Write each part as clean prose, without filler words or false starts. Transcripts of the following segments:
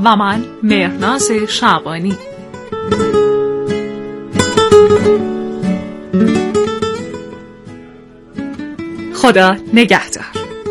و من مهرناز شعبانی. خدا نگهدار.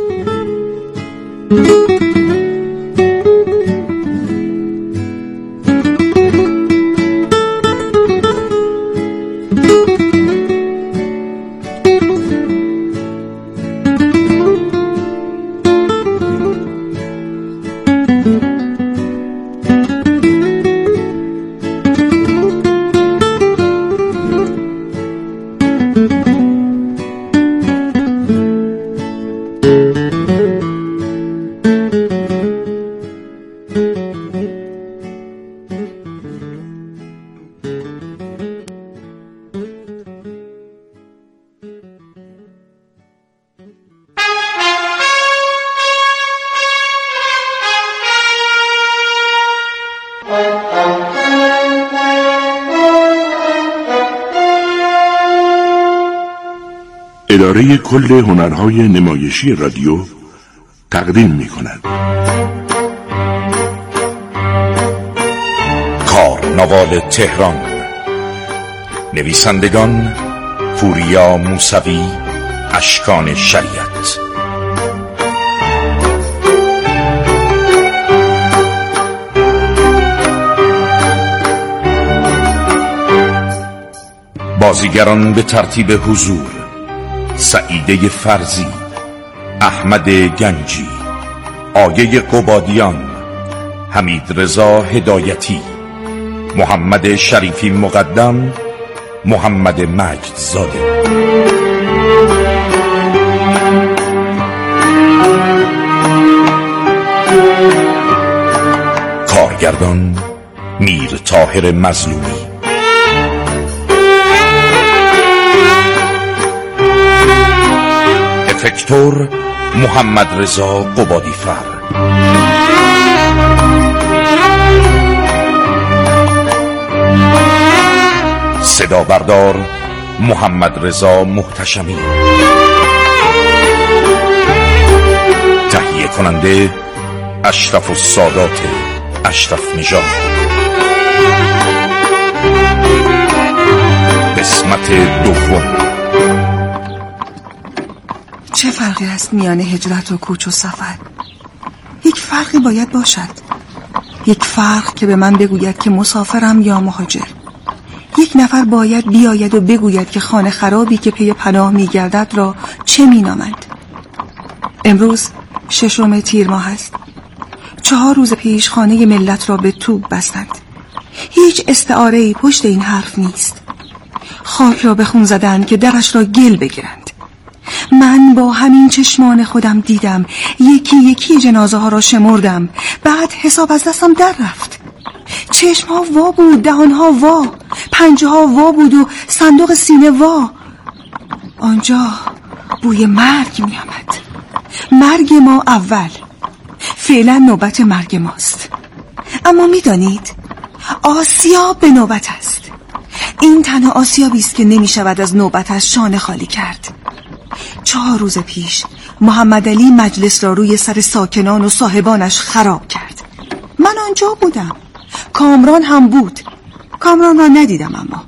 اداره کل هنرهای نمایشی رادیو تقدیم می‌کند. کارناوال تهران. نویسندگان پوریا موسوی، اشکان شریعت. بازیگران به ترتیب حضور: سعیده فرزی، احمد گنجی، آیه قبادیان، حمید رضا هدایتی، محمد شریفی مقدم، محمد مجدزاده. کارگردان میر طاهر مظلومی. افکتور محمد رضا قبادیفر. صدا بردار محمد رضا محتشمی. تهیه کننده اشرف السادات اشرف نژاد. قسمت دوم. چه فرقی است میان هجرت و کوچ و سفر؟ یک فرقی باید باشد، یک فرق که به من بگوید که مسافرم یا مهاجر. یک نفر باید بیاید و بگوید که خانه خرابی که پی پناه میگردد را چه مینامند. امروز 6 تیر ماه است. 4 روز پیش خانه ملت را به توپ بستند. هیچ استعاره‌ای پشت این حرف نیست. خاک را به خون زدند که درش را گل بگیرند. من با همین چشمان خودم دیدم، یکی یکی جنازه ها را شمردم، بعد حساب از دستم در رفت. چشم ها وا بود، دهان ها وا، پنجه ها وا بود و صندوق سینه وا. آنجا بوی مرگ می آمد. مرگ ما اول. فعلا نوبت مرگ ماست. اما می دانید آسیا به نوبت است. این تنها آسیابی است که نمی شود از نوبتش شانه خالی کرد. 4 روز پیش محمد علی مجلس را روی سر ساکنان و صاحبانش خراب کرد. من آنجا بودم. کامران هم بود. کامران را ندیدم. اما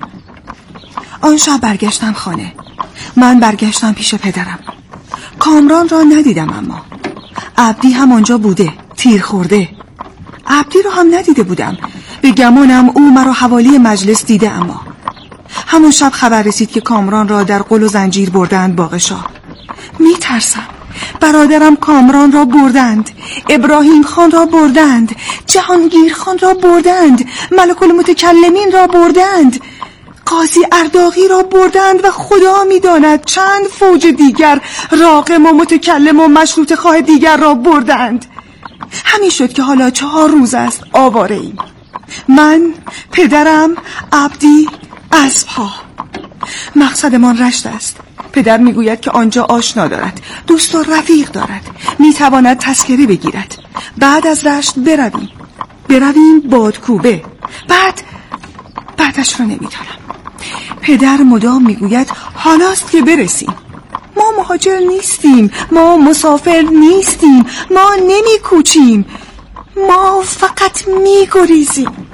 آن شب برگشتم خانه. من برگشتم پیش پدرم. کامران را ندیدم. اما عبدی هم آنجا بوده، تیر خورده. عبدی را هم ندیده بودم. به گمانم او مرا حوالی مجلس دیده. اما همون شب خبر رسید که کامران را در قل و زنجیر بردند باغشاه. می ترسم. برادرم کامران را بردند، ابراهیم خان را بردند، جهانگیر خان را بردند، ملک المتکلمین را بردند، قاضی ارداغی را بردند و خدا می داند چند فوج دیگر راقم و متکلم و مشروط خواه دیگر را بردند. همین شد که حالا 4 روز است آواره ایم. من، پدرم، عبدی، اسبها. مقصدمان رشت است. پدر میگوید که آنجا آشنا دارد، دوست و رفیق دارد، میتواند تذکره بگیرد. بعد از رشت برویم بادکوبه. بعدش رو نمیدانم. پدر مدام میگوید حالاست که برسیم. ما مهاجر نیستیم، ما مسافر نیستیم، ما نمیکوچیم. ما فقط میگریزیم.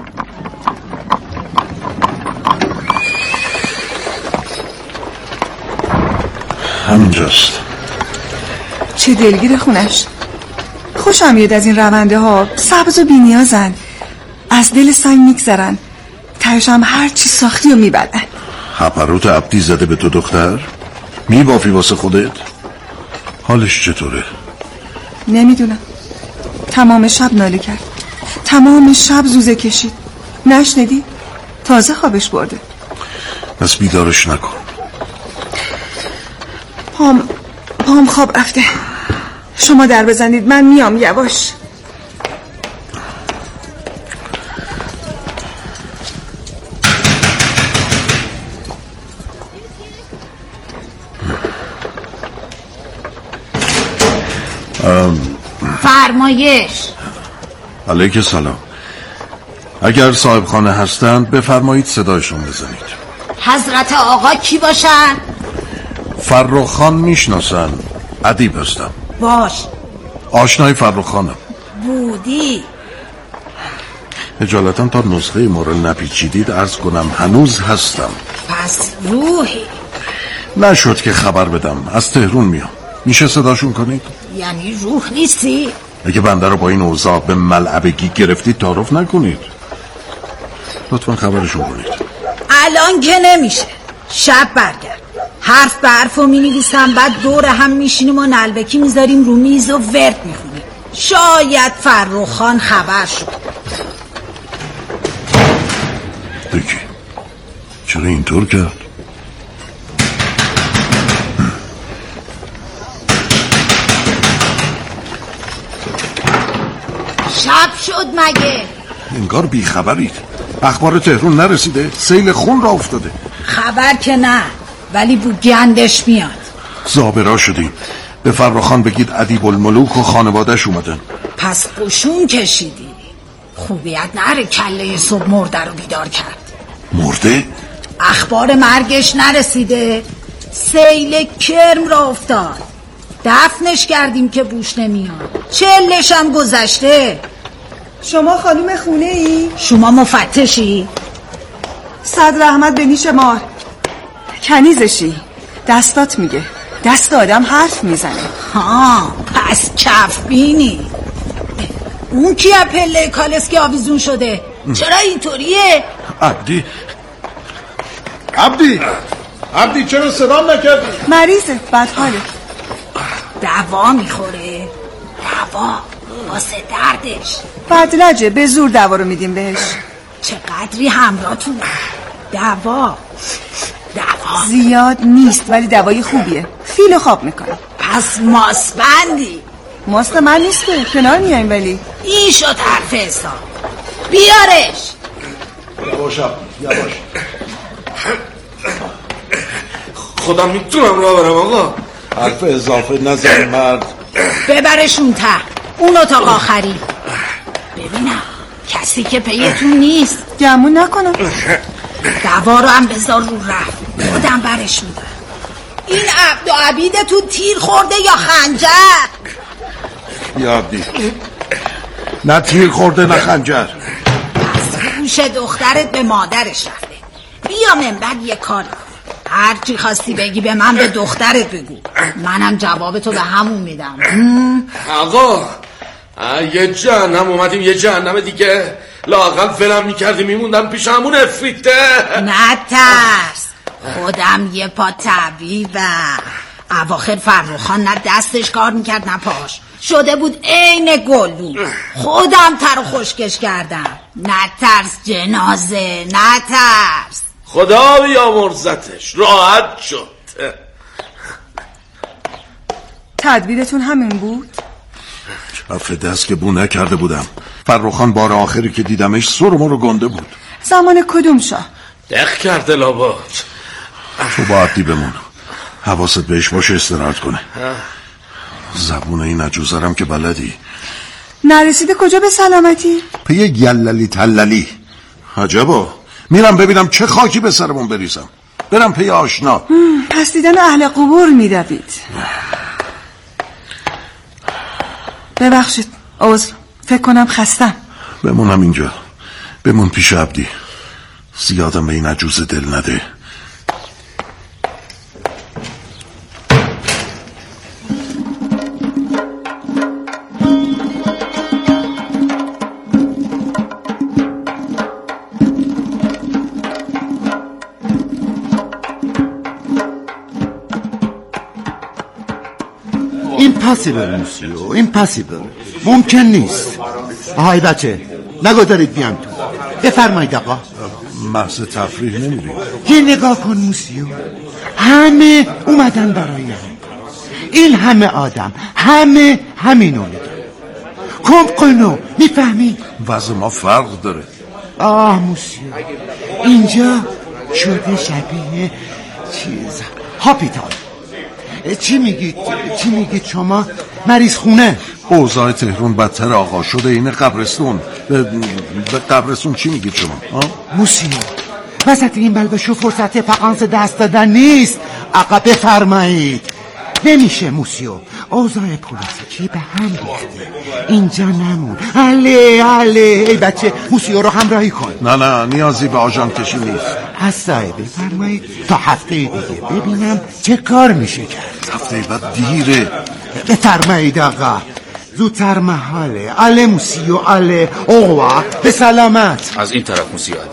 همینجاست. چه دلگیر خونش. خوشم میاد از این رونده ها. سبز و بی‌نیازن، از دل سنگ میگذرن، تهش هم هر چی ساختی و میبلن. هپروت عبدی زده به تو دختر؟ میبافی واسه خودت؟ حالش چطوره؟ نمیدونم. تمام شب ناله کرد، تمام شب زوزه کشید. نشنیدی؟ تازه خوابش برده. پس بیدارش نکن. پام خواب رفته. شما در بزنید، من میام یواش. فرمایش. علیک سلام. اگر صاحب خانه هستند بفرمایید صدایشون بزنید. حضرت آقا کی باشن؟ فرخ خان میشناسن؟ ادیب هستم. باش. آشنای فرخ خانم بودی؟ اجالتا تا نسخه مورل نپیچیدید عرض کنم هنوز هستم. پس روحی؟ نشد که خبر بدم. از تهرون میام. میشه صداشون کنید؟ یعنی روح نیستی؟ اگه بنده رو با این اوضاع به ملعبگی گرفتید تعارف نکنید. لطفا خبرشون کنید. الان که نمیشه. شب برگرد. حرف به حرفو مینویسم، بعد دور هم میشینیم و نلبکی میذاریم رو میز و ورد میخونیم. شاید فرخ خان خبر شد. دیگه چرا اینطور کرد؟ شب شد مگه؟ انگار بیخبرید. اخبار تهرون نرسیده؟ سیل خون را افتاده. خبر که نه، ولی بو گندش میاد. زابرا شدیم. به فرخان بگید ادیب الملوک و خانوادهش اومدن. پس قشون کشیدی. خوبیت نره کله صبح مرده رو بیدار کرد. مرده؟ اخبار مرگش نرسیده؟ سیل کرم را افتاد. دفنش کردیم که بوش نمیاد. چلش هم گذشته. شما خانوم خونه ای؟ شما مفتشی؟ صدر احمد به نیش مار. کنیزشی. دستات میگه. دست آدم حرف میزنه. ها، پس کف بینی. اون کیه پله کالسکی آویزون شده؟ چرا اینطوریه؟ عبدی چرا صدام نکردی؟ مریضه، بدحاله. دوا میخوره؟ دوا واسه دردش. بدلجه، به زور دوا رو میدیم بهش. چقدری همراهتونه؟ دوا زیاد نیست ولی دوای خوبیه. فیلو خواب میکنه. پس ماسبندی؟ ماست من نیست که کنار میایم. ولی این شد حرف حساب. بیارش. یواش. خودم میتونم راه برم آقا. حرف اضافه نزن مرد. ببرشون ته اون اتاق آخری. ببینم کسی که پیتون نیست. گمون نکنم. دوا رو هم بذار رو رفت. خودم برش میدم. این عبد و عبیدتون تیر خورده یا خنجر؟ یادی نه تیر خورده نه خنجر. از گوش دخترت به مادرش رفته. بیا منبر یه کاری. هر چی خواستی بگی به من به دخترت بگو. منم جوابتو به همون میدم. آقا یه جهنم اومدیم، یه جهنم دیگه. لااقل فلم میکردیم میموندم پیش همون افریته. نترس، خودم یه پا طبیبم. اواخر فرخان نه دستش کار میکرد نه پاش. شده بود عین گلو. خودم تر و خشکش کردم. نترس جنازه، نترس. خدا بیامرزتش، راحت شد. تدبیرتون همین بود؟ کف دست که بو نکرده بودم. فرخان بار آخری که دیدمش سرما رو گنده بود. زمان کدوم شاه؟ دق کرده لابد. تو با عبدی بمون، حواست بهش باشه استراحت کنه. زبون این عجوزرم که بلدی. نرسیده کجا به سلامتی؟ پی گللی تللی. عجبا، میرم ببینم چه خاکی به سرمون بریزم. برم پی آشنا. پس دیدن اهل قبور میروید. ببخشید عذر، فکر کنم خستم. بمونم اینجا، بمون پیش عبدی. زیادم به این عجوز دل نده. Impossible, monsieur. Impossible. ممکن نیست. آهای بچه نگذارید بیام تو. بفرمایید آقا. محض تفریح نمیریم. یه نگاه کن موسیو، همه اومدن برایم. این همه آدم، همه همینو میگن. کمپقنو میفهمی؟ وضع ما فرق داره. موسیو، اینجا شده شبیه چیز هاپیتال. چی میگید شما؟ مریض خونه. اوضاع تهران بدتر آقا شده. این قبرستون. به قبرستون چی میگید شما؟ موسیو، وسط این بلبشو فرصت فقانس دست دادن نیست. آقا بفرمایید. نمیشه موسیو، اوضاع پلیسیکی به هم ریخته. اینجا نمون. اله ای بچه موسیو رو همراهی کن. نه نیازی به آژان کشی نیست. از صاحب بفرمایید تا هفته دیگه ببینم چه کار میشه کرد. هفته بعد دیره. بفرمایید آقا، زودتر محاله. اله موسیو، اله اوه، به سلامت. از این طرف موسیو عدی.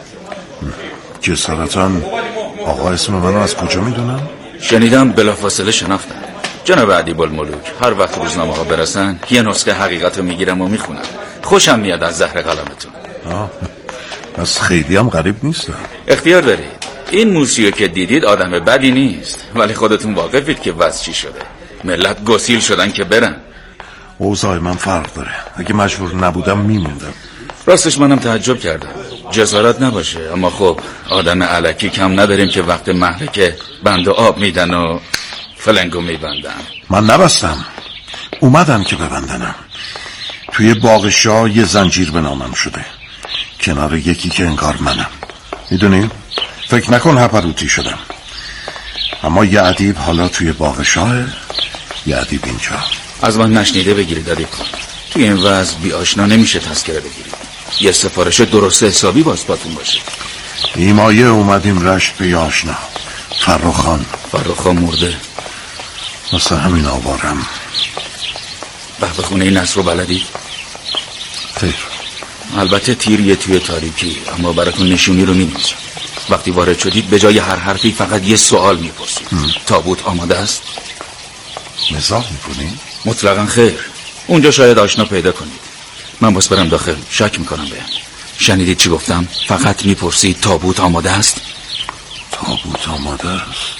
جسارتاً آقا اسم منو از کجا میدونم؟ شنیدم بلافاصله شناختم. جناب ادیب الملوک، هر وقت روزنامه ها برسن یه نسخه حقیقت رو میگیرم و میخونم. خوشم میاد از زهر قلمتون. از خیلی هم غریب نیستم. اختیار دارید. این موسیو که دیدید آدم بدی نیست، ولی خودتون واقفید که وضع چی شده. ملت گسیل شدن که برن. اوضاع من فرق داره. اگه مجبور نبودم میموندم. راستش منم تعجب کردم. جسارت نباشه، اما خب آدم الکی کم نداریم که وقت مهلکه بند آب میدن و فلنگو میبندن. من نبستم، اومدن که ببندنم. توی باغ شاه یه زنجیر به نامم شده، کنار یکی که انگار منم. میدونی؟ فکر نکن هپروتی شدم. اما یه ادیب حالا توی باغ شاه، یه ادیب اینجا. از من نشنیده بگیرید ادیب خان. توی این وضع بی آشنا نمیشه تذکره بگیرید. یه سفارش درست حسابی بازپاتون باشه. ایمایه اومدیم رشت به آشنا. فرخان مرده. واسه همین آوارم. به خونه این نصر رو بلدید؟ خیر. البته تیریه توی تاریکی، اما براتون نشونی رو می‌نویسم. وقتی وارد شدید به جای هر حرفی فقط یه سوال میپرسید. تابوت آماده است؟ مزاح میکنی؟ مطلقا خیر. اونجا شاید آشنا پیدا کنید. من باز برم داخل. شک میکنم بهم. شنیدید چی گفتم؟ فقط میپرسید تابوت آماده است؟ تابوت آماده است؟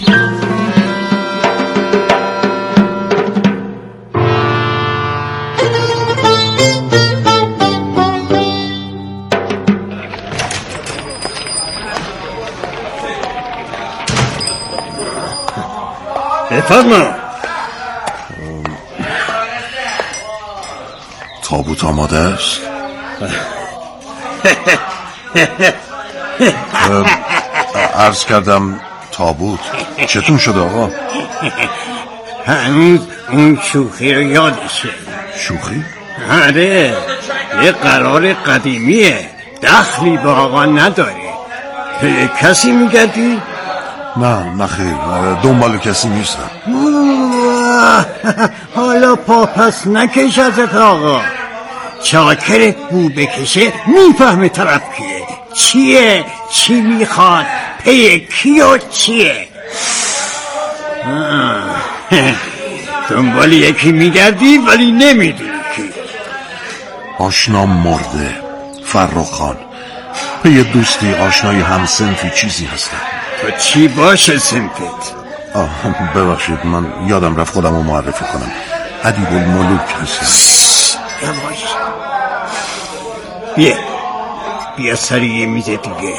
بفرما. تابوت آماده است؟ عرض کردم تابوت. چطور شده آقا؟ هنوز اون شوخی رو یادشه. شوخی؟ آره، یه قرار قدیمیه، دخلی به آقا نداره. کسی میگردی؟ نه خیر، دنبال کسی نیستم. حالا پاپس نکش ازت آقا. چاکرت بو بکشه میفهمه طرف کیه، چیه، چی میخواد، پی کی و چیه. دنبال یکی میگردی ولی نمیدونی کی. آشنا مرده. فرخان. پی دوستی آشنای هم سنفی چیزی هستم. تو چی باشه سنفت؟ ببخشید من یادم رفت خودم رو معرفی کنم. ادیب الملوک هستم. یواش. بیا سر یه میز دیگه.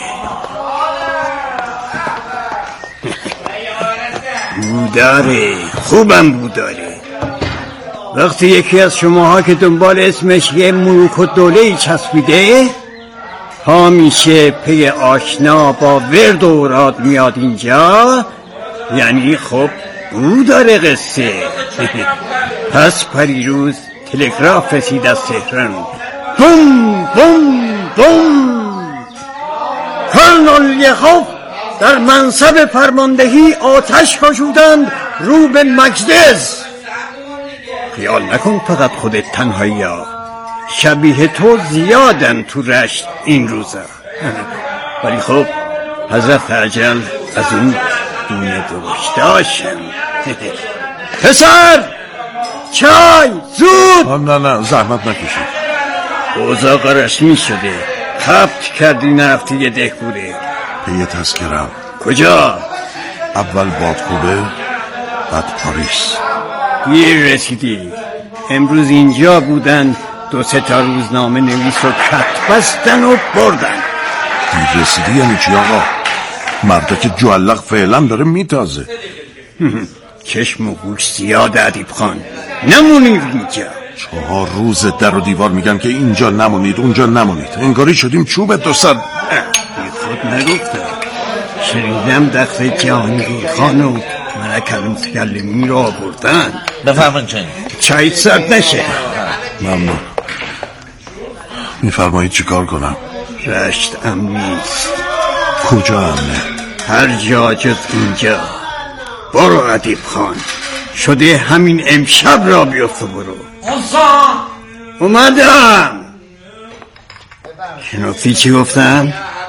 بوداره، خوبم بوداره. وقتی یکی از شماها که دنبال اسمش یه ملوک و دوله‌ای چسبیده، پا میشه پی آشنا با ورد و اوراد میاد اینجا، یعنی خب بوداره قصه. پس پریروز تلگراف رسید از تهران. بوم بوم بوم. کرنل یخوف در منصب فرماندهی آتش کشودند رو به مجلس. خیال نکن فقط خودت تنهایی ها، شبیه تو زیادن تو رشت این روزا. ولی خب حضرت عجل از اون دونه درشت داشتن. پسر چای زود. نه زحمت نکشید. اوضاع رسمی شده، ثبت کردی نرفتی یه دهگوره. یه تذکرم. کجا؟ اول بادکوبه بعد پاریس. دیر رسیدی. امروز اینجا بودن 2-3 تا روزنامه نویس و کت بستن و بردن. دیر رسیدی یعنی چی آقا؟ مرده که جوالق فعلا داره میتازه. چشم و گوش زیاد ادیب خان، نمونید اینجا. 4 روز در و دیوار میگن که اینجا نمونید اونجا نمونید. انگاری شدیم چوب 200. بی خود نگفتم. شنیدم دخت جهانگیر خان و ملک المتکلمین رو آوردن. بفرمایید چنین. چای سرد نشه. ممنون. میفرمایید چی کار کنم؟ رشت امن نیست. کجا امنه؟ هر جا جز اینجا. برو ادیب خان، شده همین امشب را بیفته. برو. اومدم. شنفتی چی گفتم؟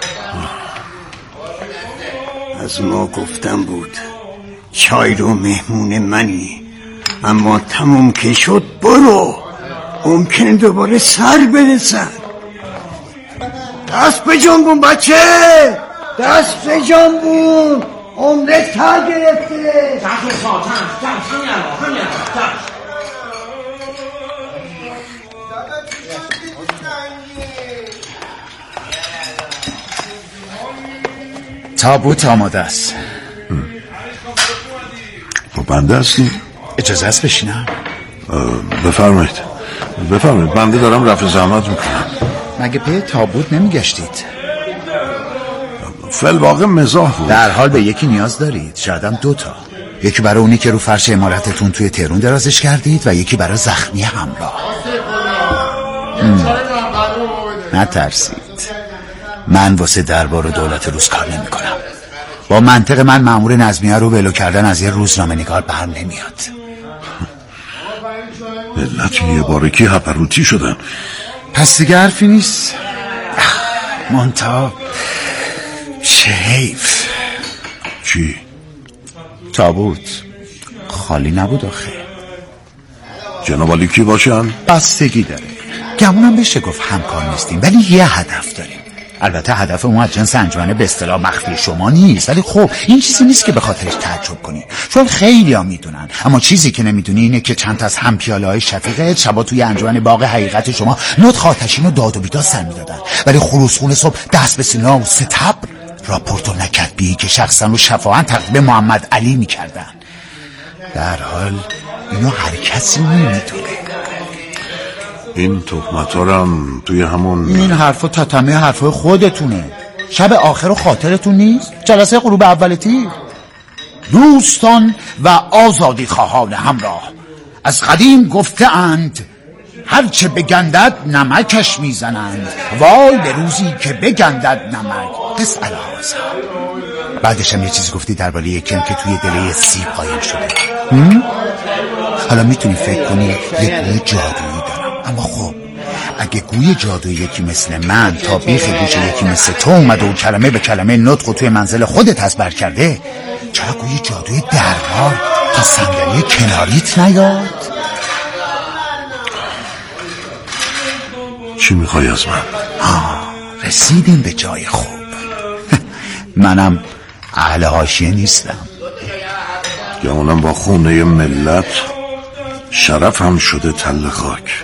از ما گفتم بود چای رو مهمون منی، اما تموم که شد برو، ممکنه دوباره سر برسن. دست به جنبون بچه، دست به جنبون. عمرت تر گرفته. تابوت آماده است. با بنده هستی؟ اجازه است بشینم؟ بفرمایید بنده دارم رفع زحمت میکنم. مگه پی تابوت نمیگشتید؟ فی‌الواقع مزاح بود. در حال به یکی نیاز دارید، شایدم 2 تا. یکی برای اونی که رو فرش عمارتتون توی تهران درازش کردید و یکی برای زخمی همراه. نترسید، من واسه دربار و دولت روز کار نمی کنم. با منطق من مأمور نظمیه رو ولو کردن از یه روزنامه نگار برم نمیاد. ملت یه بارکی هپروتی شدن. پس دیگه حرفی نیست. منتها چه حیف. چی؟ تابوت خالی نبود آخه. جناب عالی کی باشن؟ بستگی داره. گمونم بشه گفت همکار نیستیم، ولی یه هدف داریم. البته هدف ما از جنس انجمن به اصطلاح مخفی شما نیست، ولی خب این چیزی نیست که به خاطرش تعجب کنی، چون خیلی ها میدونن. اما چیزی که نمیدونی اینه که چند تا از همپیاله های شفیقت شبا توی انجمن باغ حقیقت شما نطق آتشین و داد و بیداد سر میدادن، ولی خروسخون صبح دست به سینه و ستبر راپورت و نکتبی که شخصا رو شفاعن تقدیم محمد علی میکردن. در حال اینو هر کسی نمیدونه. این تهمت‌ها هم توی همون این حرفا تتمه حرفای خودتونه. شب آخر و خاطرتون نیست؟ جلسه غروب اول تیر. دوستان و آزادی خواهان همراه، از قدیم گفته اند هرچه بگندد نمکش میزنند، وای به روزی که بگندد نمک. قص الهازا. بعدش هم یه چیز گفتی درباره یکم که توی دله سیب قایم شده. حالا میتونی فکر کنی یه گوی جادویی دارم، اما خب اگه گوی جادویی یکی مثل من تا بیخ گوش یکی مثل تو اومده و کلمه به کلمه نطق توی منزل خودت ازبر کرده، چرا گوی جادویی دربار تا صندلی کناریت نیاد؟ چی میخوای از من؟ رسیدیم به جای خوب. منم اهل حاشیه نیستم. گمونم با خونه ملت شرف هم شده تل خاک.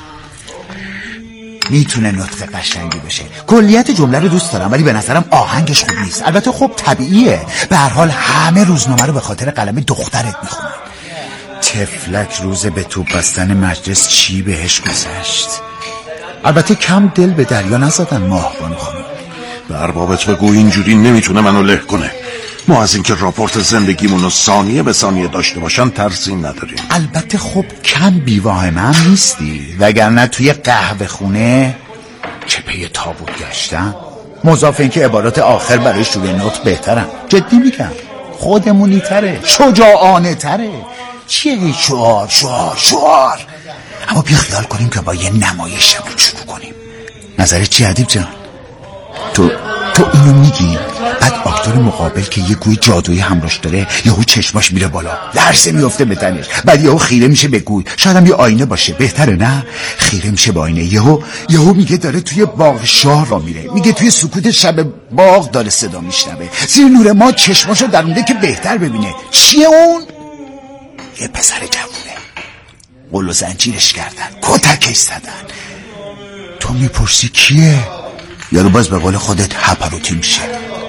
میتونه نطق قشنگی بشه، کلیت جمله رو دوست دارم، ولی به نظرم آهنگش خوب نیست. البته خب طبیعیه، به هر حال همه روزنامه رو به خاطر قلم دخترت میخونن. تفلک روز به توپ بستن مجلس چی بهش گذشت. البته کم دل به دریا نزدن ماهبانو خانم. به اربابت بگو اینجوری نمیتونه منو له کنه. ما از اینکه راپورت زندگیمون رو ثانیه به ثانیه داشته باشن ترسی نداریم. البته خب کم بیواه من نیستی، وگرنه توی قهوه خونه چه پی تابوت گشتم. مضاف این که عبارات آخر برای شروع نطق بهترم. جدی میگم خودمونی تره، شجاعانه تره. چیه شعار شعار شعار؟ اما بیا خیال کنیم که با یه نمایشمون شروع کنیم. نظرت چی ادیب جان؟ تو اینو میگی، بعد آکتور مقابل که یه گوی جادویی همراش داره یهو چشماش میره بالا، لرزه میفته به تنش، بعد یهو خیره میشه به گوی، شاید هم یه آینه باشه، بهتره نه؟ خیره میشه به آینه، یهو میگه داره توی باغ شاه را میره، میگه توی سکوت شب باغ داره صدا میشنوه، زیر نور ما چشماشو درونده که بهتر ببینه. چیه اون؟ یه پسر جوونه، قل و زنجیرش کردن، کتکش زدن. تو میپرسی کیه؟ یارو باز به قول خودت هپروتی میشه.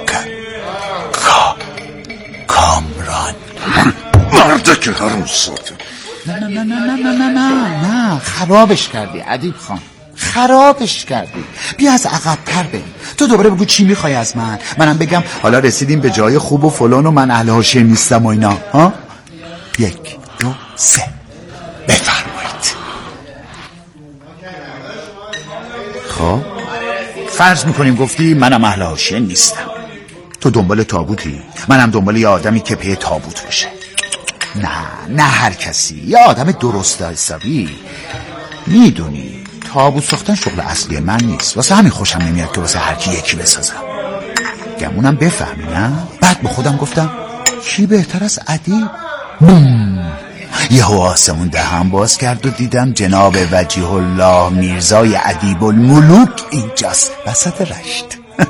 کامران. مرده که هرون ساته. نه خرابش کردی ادیب خان، خرابش کردی. بیا از عقب‌تر بریم. تو دوباره بگو چی میخوای از منم بگم حالا رسیدیم به جای خوب و فلان و من اهل حاشیه نیستم و اینا. ها 1 2 3 بفرمایید. خب فرض میکنیم گفتی منم اهل حاشیه نیستم، تو دنبال تابوتی، منم دنبال یه آدمی که پی تابوت باشه. نه هر کسی، یه آدم درست حسابی. میدونی تابوت ساختن شغل اصلی من نیست، واسه همین خوشم نمیاد که واسه هر کی یکی بسازم. گمونم بفهمی نه؟ بعد به خودم گفتم کی بهتر از ادیب؟ یهو آسمون دهن باز کرد و دیدم جناب وجیه الله میرزای ادیب الملوک اینجاست وسط رشت.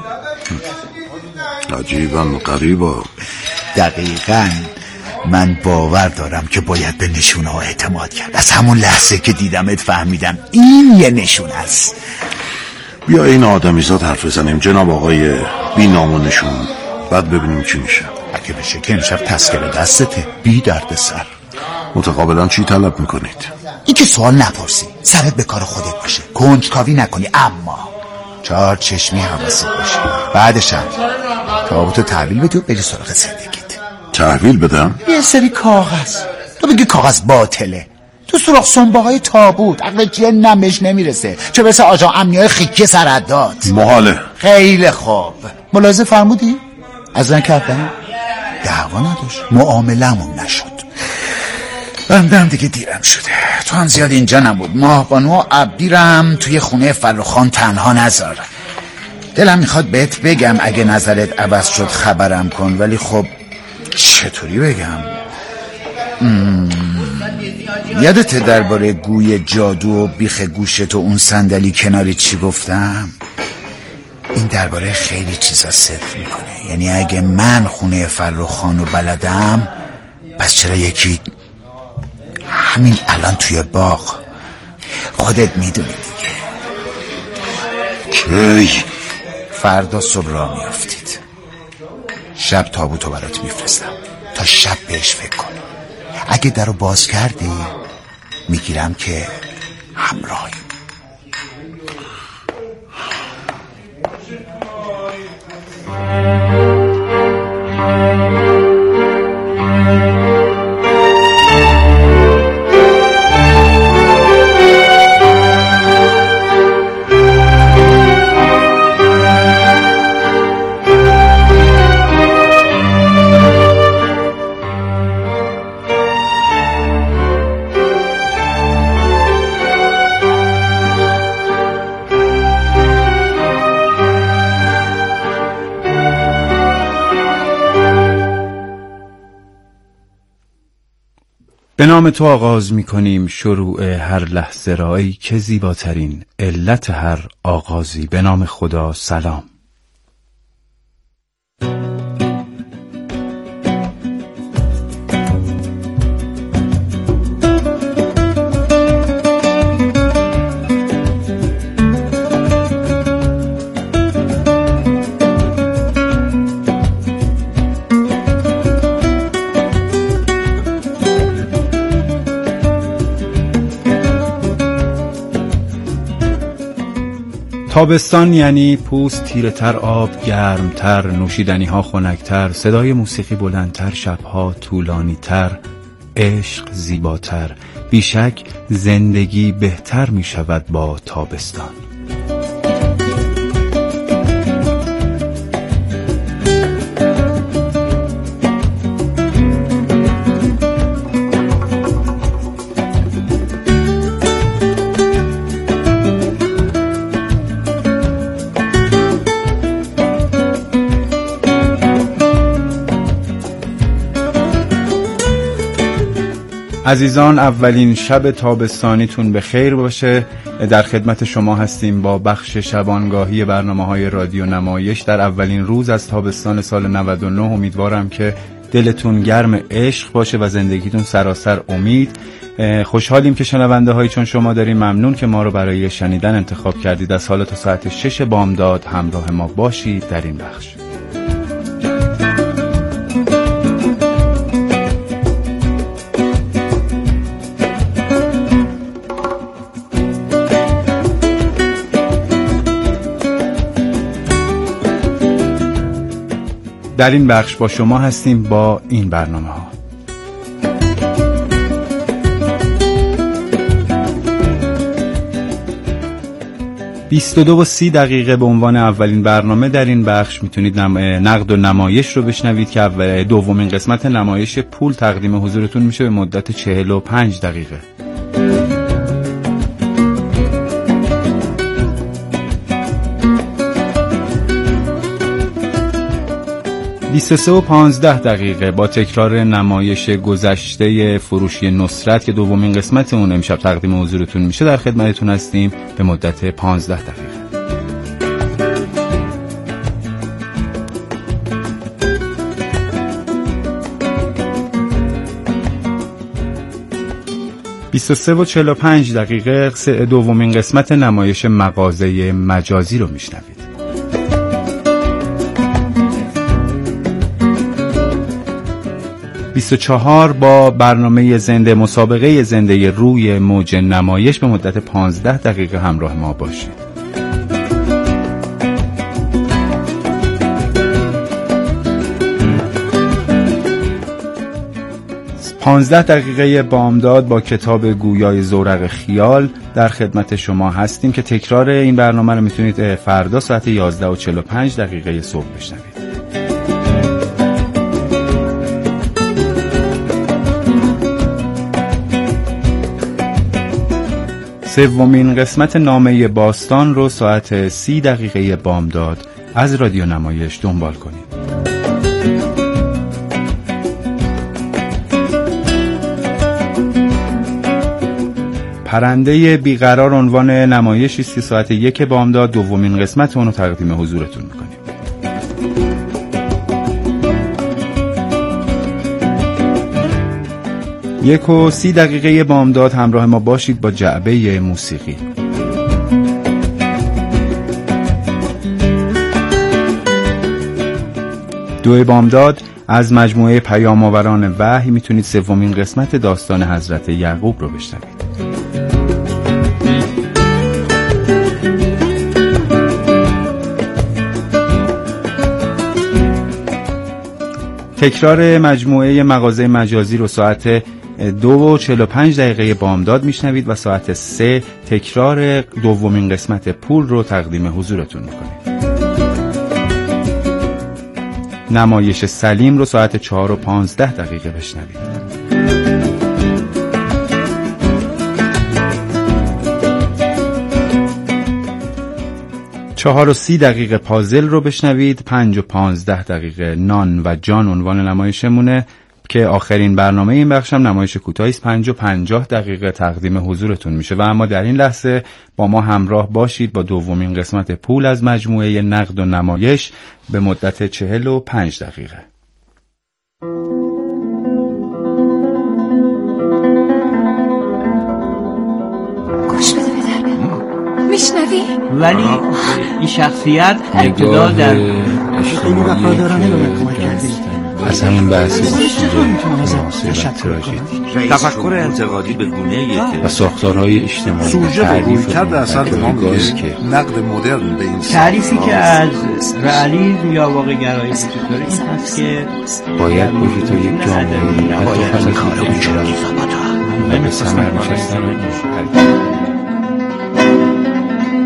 عجیبا غریبا. دقیقاً من باور دارم که باید به نشونه ها اعتماد کرد. از همون لحظه که دیدمت فهمیدم این یه نشونه است. بیا این آدمیزاد حرف بزنیم جناب آقای بی نام و نشون، بعد ببینیم چی میشه. اگه بشه که امشب تسکر دستته، بی درد سر. متقابلا چی طلب میکنید؟ این که سوال نپرسی، سرت به کار خودت باشه، کنجکاوی نکنی، اما 4 چشمی حواست باشه. بعدش هم تابوتو تحویل بدی و بری سراغ زندگیت. تحویل بدم؟ یه سری کاغذ، تو بگی کاغذ باطله، تو سراغ سنباهای تابوت عقل جنم بهش نمیرسه، چه برسه آجا امنیای خیکی سرداد. محاله. خیلی خوب، ملاحظه فرمودی؟ از من کردم؟ دعوا نداشت، معاملمون نشد. بندم دیگه دیرم شده، تو هم زیاد اینجا نبود، ماهبانو و عبدیرم توی خونه فرخان تنها نذار. دلم میخواد بهت بگم اگه نظرت عوض شد خبرم کن، ولی خب چطوری بگم؟ یادت درباره گوی جادو و بیخ گوشت و اون صندلی کناری چی گفتم؟ این درباره خیلی چیزا صدق میکنه. یعنی اگه من خونه فرخانو بلدم، پس چرا یکی همین الان توی باغ؟ خودت میدونی دیگه. کی؟ فردا صبح راه میافتید، شب تابوتو برات میفرستم تا شب بهش فکر کن. اگه درو باز کردی میگیرم که همراهی. به نام تو آغاز می کنیم شروع هر لحظه رایی که زیباترین علت هر آغازی. به نام خدا. سلام. تابستان یعنی پوست تیره‌تر، آب گرمتر، نوشیدنی ها خنک‌تر، صدای موسیقی بلندتر، شبها طولانی‌تر، عشق زیباتر. بیشک زندگی بهتر می شود با تابستان. عزیزان، اولین شب تابستانیتون به خیر باشه. در خدمت شما هستیم با بخش شبانگاهی برنامه‌های رادیو نمایش در اولین روز از تابستان سال 99. امیدوارم که دلتون گرم عشق باشه و زندگیتون سراسر امید. خوشحالیم که شنونده هایی چون شما داریم. ممنون که ما رو برای شنیدن انتخاب کردید. از حالا تا ساعت 6 بامداد همراه ما باشید در این بخش. در این بخش با شما هستیم با این برنامه ها. 22:30 به عنوان اولین برنامه در این بخش میتونید نقد و نمایش رو بشنوید که دومین قسمت نمایش پول تقدیم حضورتون میشه به مدت 45 دقیقه. 23:15 با تکرار نمایش گذشته فروشی نصرت که دومین قسمت اون امشب تقدیم حضورتون میشه در خدمتتون هستیم به مدت 15 دقیقه. 23:45 دومین قسمت نمایش مغازه مجازی رو میشنوید. 24 با برنامه زنده، مسابقه زنده روی موج نمایش به مدت 15 دقیقه همراه ما باشید. 15 دقیقه بامداد با کتاب گویای زورق خیال در خدمت شما هستیم که تکرار این برنامه رو میتونید فردا ساعت 11:45 صبح بشنوید. سومین قسمت نامه باستان رو ساعت 30 بامداد از رادیو نمایش دنبال کنید. پرنده بیقرار عنوان نمایشی است که ساعت 1 بامداد دومین قسمت اون رو تقدیم حضورتون میکنیم. 1:30 بامداد همراه ما باشید با جعبه موسیقی. دو بامداد از مجموعه پیام‌آوران وحی میتونید سومین قسمت داستان حضرت یعقوب رو بشنوید. تکرار مجموعه مغازه مجازی رو ساعت 2:45 بامداد میشنوید و ساعت 3 تکرار دومین قسمت پول رو تقدیم حضورتون میکنید. نمایش سلیم رو ساعت 4:15 بشنوید. 4:30 پازل رو بشنوید. 5:15 نان و جان عنوان نمایشمونه که آخرین برنامه این بخش هم نمایش کوتاهی است. 5:50 تقدیم حضورتون میشه و اما در این لحظه با ما همراه باشید با دومین قسمت پول از مجموعه نقد و نمایش به مدت 45 دقیقه. گوش بده بدر میشنوی؟ ولی این شخصیت ابتدا در خیلی وفادارانه به من کمک کردی. از همین بحث اصول مناسب و تراژدی، تفکر انتقادی به گونه‌ای و ساختارهای اجتماعی، سوژه به رویکرد اثر به ما میگه نقد مدرن به این تعریفی که از رئالیسم یا واقع‌گرایی وجود داره این هست که باید باشه تا یک جامعه حتی خیلی خارج و به ثمر نشستن